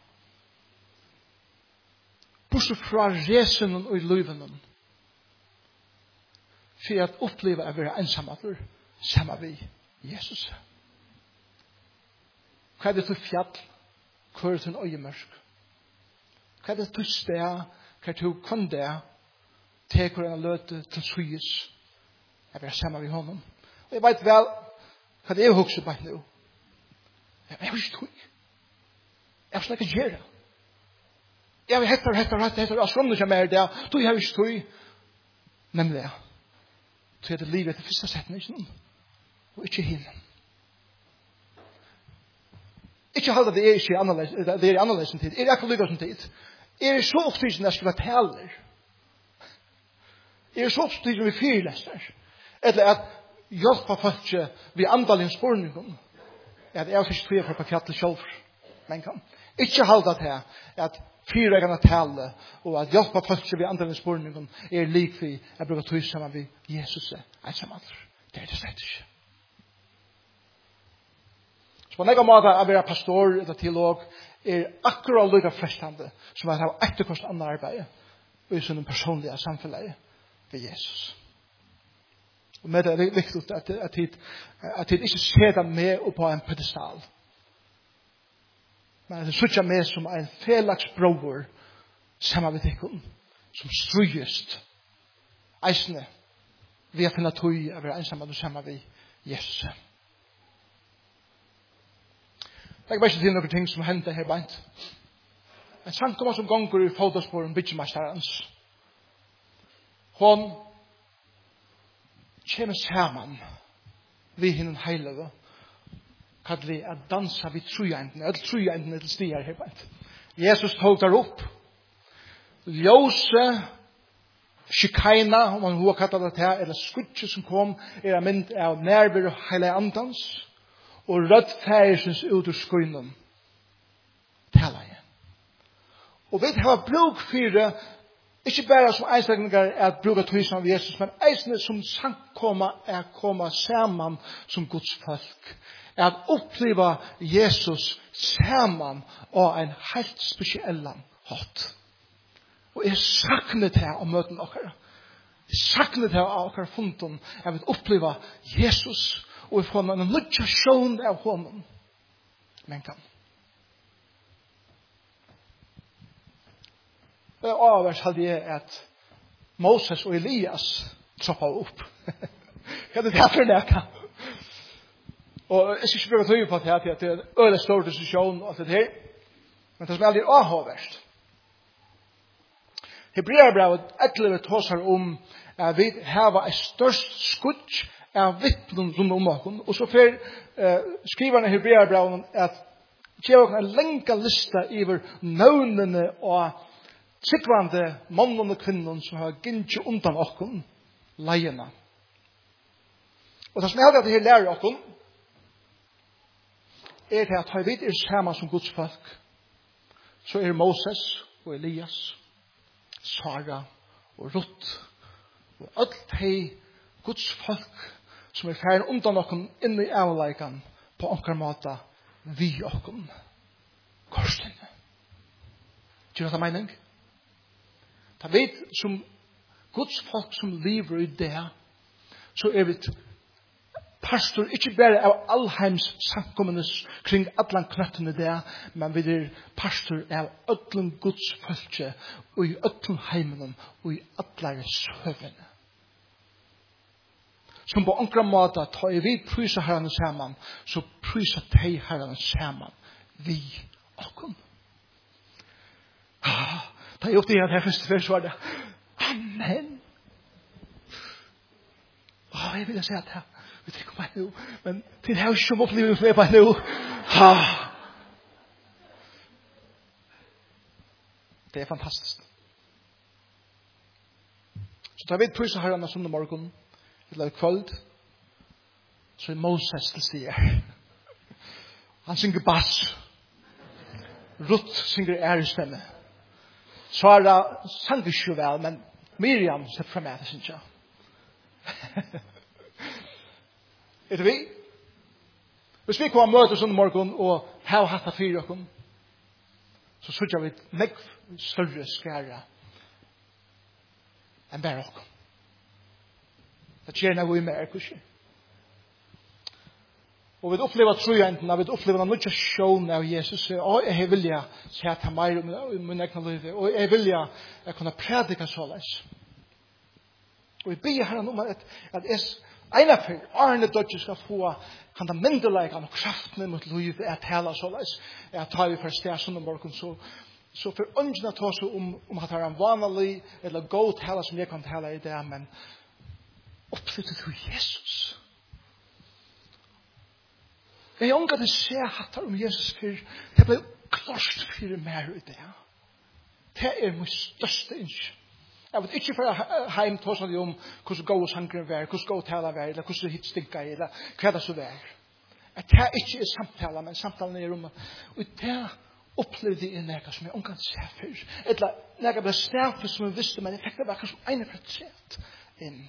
A: resenen og i løyvenen for at oppleva å være ensamheter sammen med Jesus. Hva det til fjall? Hva det til en øyemørsk? Hva det til sted? Hva det til kun det? Teker en løte til syes. Jeg vil sammen med honom. Og jeg vet vel hva det husker på nå. Jeg vil ikke tog. Jeg vil snakke gjøre. Jeg vil hetter. Og sånn ikke mer det. Du har ikke tog. Nemlig det. Så er det livet til første setningen. Og ikke hinnen. Ikke halda det ikke annerledes, det annerledes en tid. Jeg kan lykke som tid. Jeg så opptidsen jeg skulle taler. Jeg så opptidsen vi fyrlester. Eller at hjelpa folk vi andalens spørningen. At jeg ikke tror for på fjattel selv. Men kan. Ikke halda det at fyrleggerne tale og at hjelpa folk vi andalens spørningen likvid at bruker tog sammen vi Jesus er sammen. Det det slett ikke. Så på nega måte å være pastor eller teolog akkurat lykka frestande som at ha etterkost annet arbeid i sin personlige samfunnet ved Jesus. Og med det er viktig at det ikke ser dem med på en pedestal. Men at det sutja med som en felags bror sammen med tikkun som strøyest eisne ved å finne tog å være ensamme sammen med Jesus. Det er bare ikke til noen ting som hender her beint. En samkommer som gonger i fotosporen byggmesterens. Hon kommer sammen vi hinnen heilede kallar vi at dansa vid trujentene. Alle trujentene til stier her beint. Jesus tog der opp. Ljose Shikaina, om man har kallat det her, eller skutje som kom, en mynd av nærvær og heile andans. Og rødt færesens ut ur skoinen tala igjen. Og vi har bruk for det, ikke bare som einstakninger at bruka tøysen av Jesus, men eisene som samkomma komma saman som Guds folk. At oppleva Jesus saman av en helt spesiell hatt. Og jeg sakner det av møten okkara. Jeg sakner det av okkara funten av å oppleva Jesus og vi får en lukkasjon av honom. Men kan. Det avvers hadde jeg at Moses og Elias troppa opp. Hva det for det? Og jeg skal ikke bruke tøy på det at det er en øyne stor diskusjon og alt det her. Men det som er aldri avhåverst. Hebreerbrevet 11 tåsar om at vi har et størst skutt av vittnen rundt om oss. Og så får skriverne i Hebreerbrevet at det er en lenge lista over navnene og sikvande mannen og kvinnen som har gynt undan oss leiene. Og det som er det her lærer oss til at har vi sammen som Guds folk så Moses og Elias, Sara og Ruth Og alt hei Guds folk som færen undan okken inn i avleikan på onkar måta vi okken korslinne. Gjør det mening? Ta vet som Guds folk som lever i det, så vi pastor ikke bare av allheims samkommenes kring allan knøttene det, men vi pastor av allan Guds folke og i allan heimen og i allan søvene. Som på ankra måte tar vi prysa herrene saman, så prysa de herrene saman vi okkom. Da jeg oppdaget at jeg første vers var det. Amen. Jeg vil si at vi tenker på meg nå, men til det er jo ikke som opplevelse med meg nå. Det er fantastisk. Så da vi prysa herrene som det morgen, eller kvöld, så Moses til stier. Han synger bass. Ruth synger ærestemme. Sara sang ikke vel, men Miriam sett frem med det, synes jeg. Det vi? Hvis vi kommer møte sånn morgen og har hatt det fire okken, så sørger vi meg større skære enn bare okken. Det skjer noe i mer, kanskje. Og vi opplever trojentene, vi opplever noe sjån av Jesus. Og jeg vilja se at han mer i min egen liv. Og jeg vilja kunne predika såleis. Og jeg ber herren om at jeg ena for Arne Dodge skal få han da myndeleggen og kraften mot liv er tala såleis. Jeg tar vi for sted sånn morgen så for ønskene ta seg om at det er en vanlig eller god tala som jeg kan tala i det, men oppflyttet til Jesus. Jeg ångar det se hattar om Jesus for det ble klart for mer i det. Det er min største ønske. Jeg vet ikke for heim tåsende om hvordan god sangren var, hvordan god tala var, eller hvordan hit stinka i, eller hva det så var. At det ikke er samtala, men samtalen er om og det opplevde jeg nega som jeg ångar det se for. Eller nega ble snart som jeg visste, men jeg fikk det bare som ene prøvd inn.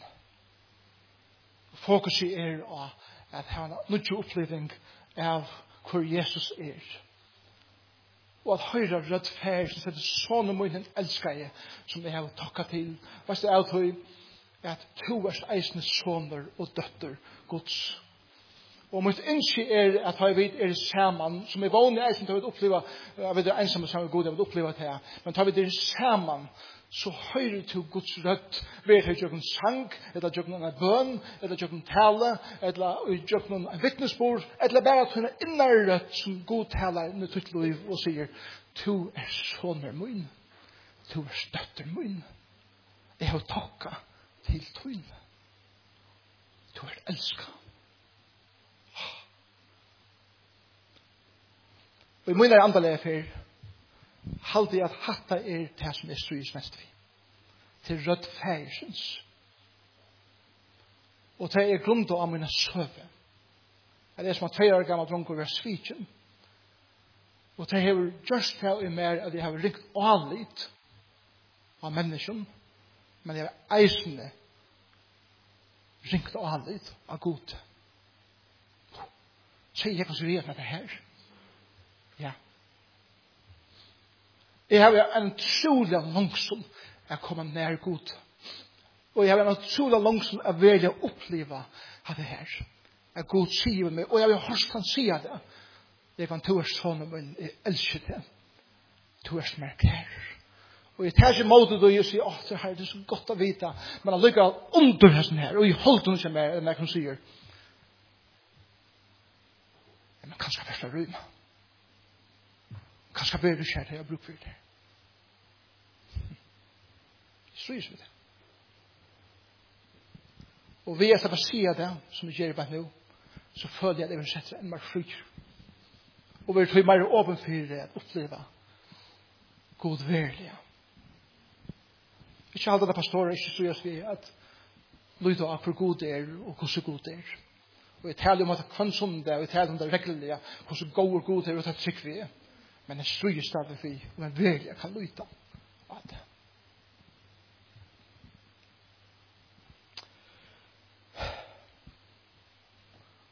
A: Fokuset er at ha en nødvendig oppleving av hvor Jesus er. Og at høyre rødt fær, så er det sånn og mye elsker jeg, som jeg har takket til. Hva er det alt høy? At to er eisende sønner og døtter Guds. Og mitt ønske er at jeg vet er sammen, som er vanlig eisende til å oppleve, jeg vet det er ensamme sammen med Gud, jeg vet oppleve det her, men tar vi det sammen, så høyre til Guds rødt, vet jeg ikke sang, eller ikke en bøn, eller ikke en tale, eller ikke en vittnesbord, eller bare at hun er innere rødt som Gud taler i ditt liv og sier, «Tu er sønner min, tu er støtter min, jeg har takket til tøyn, tu er elsket». Og i min er andre for halte jeg at hatta er det som er stryes mest vi. Til rødt færsens. Og det er grunnt av mine søve. Det er som at 2 år gammel dronker var svitjen. Og det har just det i mer at jeg har ringt anlitt av mennesken, men jeg har eisende ringt anlitt av god. Sier jeg kanskje vet med det her? Ja. Jeg har en utrolig langsom å komme nær god. Og jeg har en utrolig langsom å velge å oppleve av det her. At god sier meg, og jeg har hørt han sier det. Jeg kan to er sånn, men jeg elsker det. To er som er kær. Og jeg tar ikke måte da jeg sier, det her er så godt å vite. Men jeg lykker under hesten her, og jeg holder den som er, enn jeg kan sier. Men kanskje jeg først rymme. Kanskje jeg bedre kjært jeg har brukt for det. Strys vi det. Og vi er til å si det, som vi gjør bare nå, så føler jeg at jeg vil sette en mer fri. Og vi er mer åpen for det, å oppleve god verdighet. Ikke alle det pastorer, ikke så gjør vi at lytte av hvor god det er, og hvordan god det er. Og jeg taler om at hver søndag, og jeg taler om det reglerlige, hvordan god og god det er, og det er trygg vi er. Men jeg stryger stadig fri, og en verdighet kan lytte av det.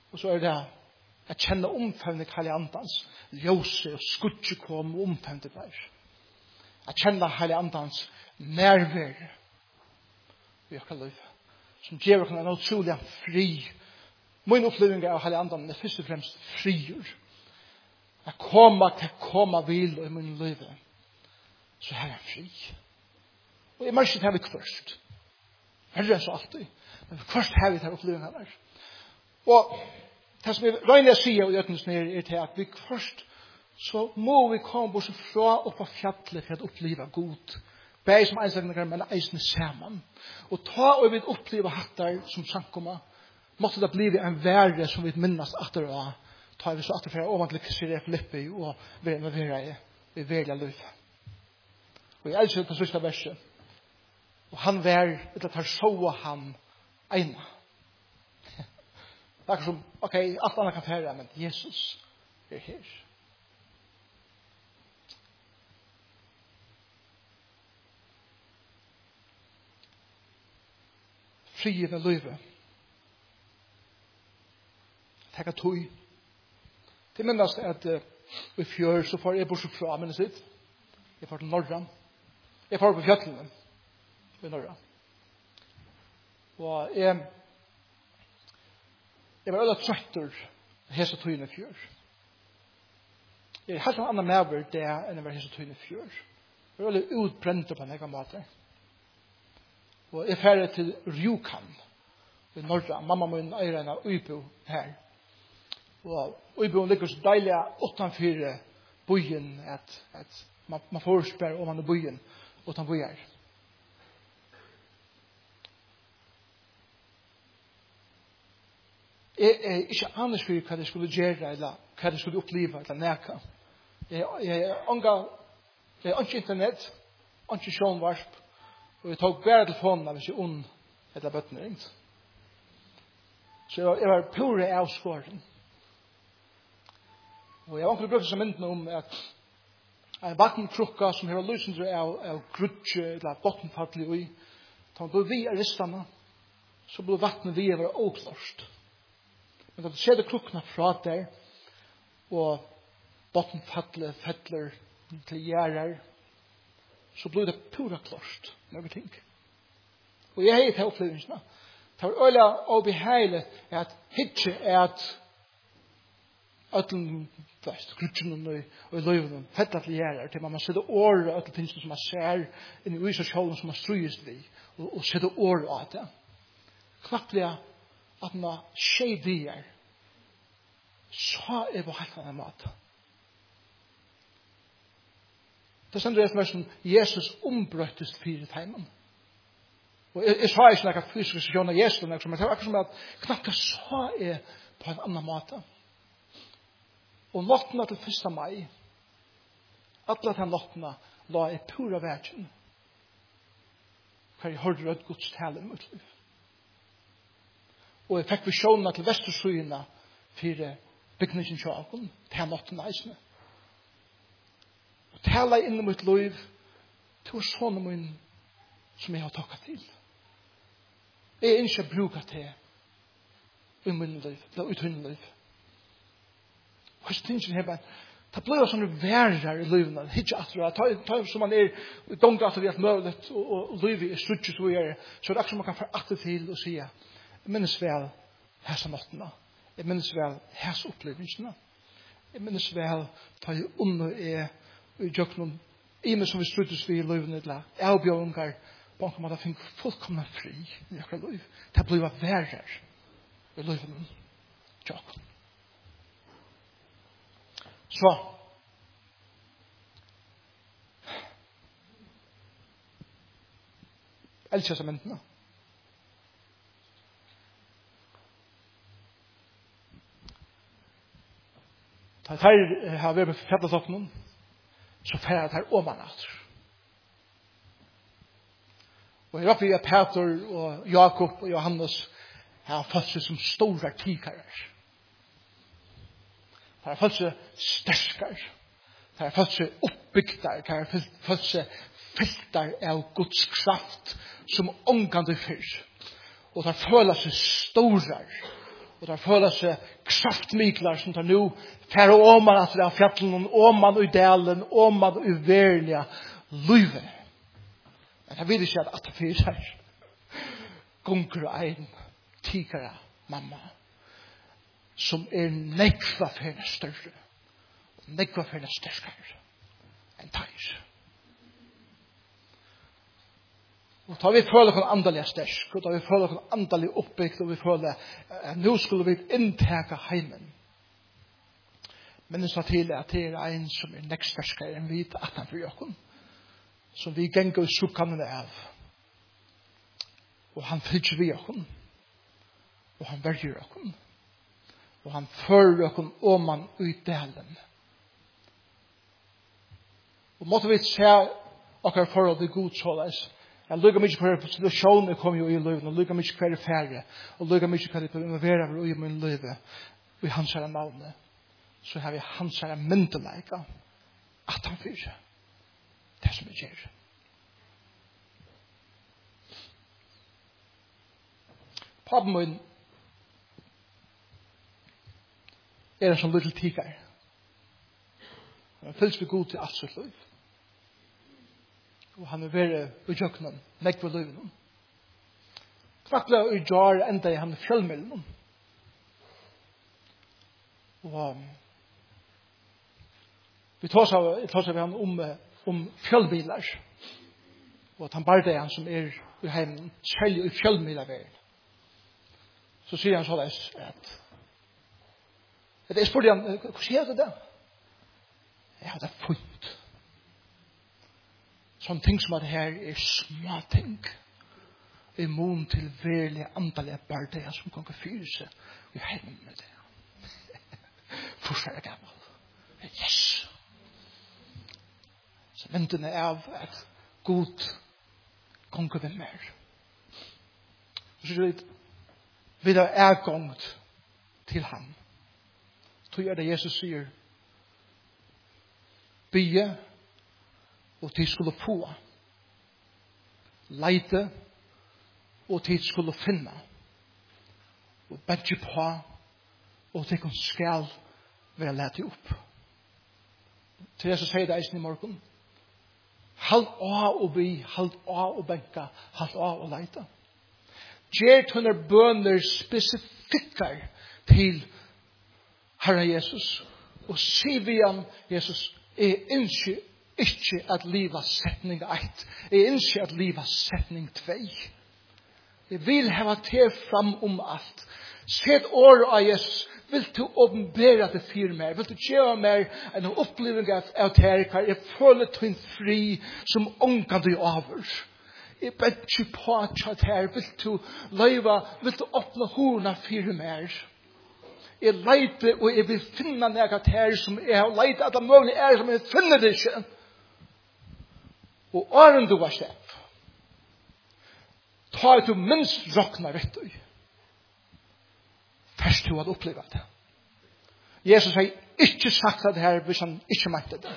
A: Og så det at kjenne omfevne Heilige Andans ljøse og skudje kom og omfevne der. At kjenne Heilige Andans nærvær i okkar liv. Som gjør oss en utrolig fri. Min oppleving av Heilige Andan er først og fremst frier. At koma vil i min liv. Så her er fri. Og jeg merker ikke det vi først. Her er så alltid. Men først har vi det opplevingen her. Og det som jeg regner å si i øtens nere er til at vi først så må vi komme bort fra opp av fjallet for å oppleve god. Bæg som einstakninger, men eisene sammen. Og ta og vi oppleve hattar som sankomma, måtte det bli en verre som vi minnes atter og ta vi så atter for å overantlige Siref Lippi og være med være i verre liv. Og jeg elsker det på sørste verset. Og han vær, etter at han så han ena. Det er som, ok, alt annet kan fære, men Jesus er her. Frie med løyve. Tekka tøy. Det minnes at i fjør så får jeg bort fra minnes sitt. Jeg får til Norra. Jeg får på fjøtlene i Norra. Og jeg var øyla trøtter hese tøyene i fjør. Jeg er helt en annen medver det enn jeg var hese tøyene i fjør. Jeg var øyla utbrent på en egen måte. Og jeg færre til Rjukan i Norra. Mamma min eier en av Uybo her. Og Uybo ligger så deilig utenfor byen at man får spørre om han er byen utenfor her. Jeg er ikke annars for hva det skulle gjøre eller hva det skulle oppleve eller neka. Jeg er ikke internet, ikke sjånvarp, og jeg tok bare telefonen hvis jeg eller bøttene ringt. Så jeg var pure avskåren. Og jeg var ikke brukt som mynden om at en vattenkrukka som har lysende av grudje eller bottenfattelig ui, da man ble vi av ristene, så ble vattnet vi av åklorst. Men da du ser det krukkene fra der, og bottenfattelig fettler til gjerrer, så blir det pura klorst, noe ting. Og jeg har til opplevelsene. Det var øyla og beheilig at hitje er at øtlen flest, grudjen og løyven, fettler til gjerrer, til man setter året øtlen ting som man ser inn i uisa sjålen som man strøyes vi, og setter året av det. Knapplig at man skjer dier, så er på helt annen måte. Det sender jeg som Jesus ombrøttes fire teimen. Og jeg sa ikke noe fysisk sesjon av Jesus, men det var akkurat som at knapt så er på en annen måte. Og nottene til 1. mai, alle de nottene la jeg pura verden, for jeg hørte rødt Guds tale i mitt liv. Og jeg fikk visjonene til Vestersøyene for bygningen kjøkken, til nottene eisene. Og tale inn i mitt liv til sånne min som jeg har takket til. Jeg er ikke bruker til i min liv, eller ut i min liv. Og jeg synes ikke det blir sånne verre i livene, ikke at det som man er gong at det er mulig, og livet er slutt, så er det akkurat som man kan få atter til å si, jeg minnes vel hese nattene, jeg minnes vel hese opplevelsene, jeg minnes vel ta jeg under i jøkken, i meg som vi sluttes vi i livene, eller avbjørninger, på en måte finne fullkomne fri i akkurat liv. Det blir verre i livene, jøkken. Så Eldtestamentene. Da her har vært på fjallatåknen, så færre det her omanat. Og jeg oppe i Peter og Jakob og Johannes har fått seg som store tikarer. Det har fått seg sterskere. Det har fått seg oppbygdere. Det har fått seg filter av Guds kraft som omgående fyrr. Og det har følt seg store Og der føler seg kraftmiklar som tar nu færre åman at det er fjallen, åman og delen, åman og uverlige løyve. Men jeg vil ikke at det finnes her. Gunker og ein tikere mamma som nekva færre større og nekva færre sterkere enn teir. Og da vi føler oss andelig sterk, og da vi føler oss andelig oppbyggt, og vi føler at nå skulle vi innteke heimen. Men det sa til at det er en som nekst sterskere enn vi at han for jokken, som vi ganger i sukkene av. Og han fylker vi jokken, og han verger jokken, og han fører jokken om man ut delen. Og måtte vi se akkurat forhold til god såleis. Jeg lukker mye hver situasjonen kom jo i livet, og lukker mye hver færre, og lukker mye hver det involverer i min liv, og i hans herre navnet. Så har vi hans herre myndeleika, at han fyrer det som vi gjør. Pappen min en sånn lille tiger. Han fylls vi god til alt sitt liv. Og han er vært i jøkkenen, nekve løyven. Knakla i jar enda i han fjellmellen. Og vi tar seg ved han om fjellbiler. Og at han bare det han som er i heimen, særlig i fjellbiler verden. Så sier han såleis at jeg spurte han, hva sier du det? Ja, det er funnet. Sånne ting som at her er små ting. I mån til verlige antallige bardeer som kan fyre seg. Vi har med det. Forstår jeg gammel. Yes. Så mynden er av at god konger vi mer. Så sier vi da er gongt til ham. Så gjør det Jesus sier bygge og tid skulle få. Leite og tid skulle finne. Og bedje på og tid kun skal være lete opp. Til Jesus sier det eisen i morgen. Halt av og bi, halt av og benka, halt av og leite. Gjer tunner bønner spesifikker til Herre Jesus. Og sier vi han, Jesus, jeg ønsker ikke at livet setning 1. Jeg ønsker at livet setning 2. Jeg vil hava til fram om alt. Sett år av Jesus. Vil du åpenbære det for meg? Vil du gjøre meg en oppleving av det her? Jeg føler til en fri som ångan du over. Jeg ber ikke på at det her. Vil du løyva? Vil du åpne horna for meg? Jeg leiter og jeg vil finne noe her som jeg har leitet at det mulig er som jeg finner det ikke. Og åren du var slett. Ta et du minst råkner vet du. Først du hadde opplevd det. Jesus har ikke sagt det her hvis han ikke mente det.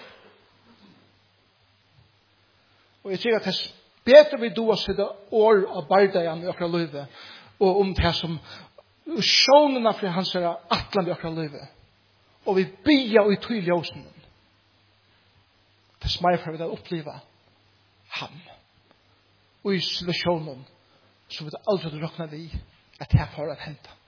A: Og jeg sier at det er bedre vi do å sitte år av bardeien i akkurat livet og om det som sjånene for hans er atlan i akkurat livet. Og vi bia og i tydelig åsen. Det er smær for vi å oppleve ham. Og i situasjonen så vil det aldri råkne vi at det her får å hente.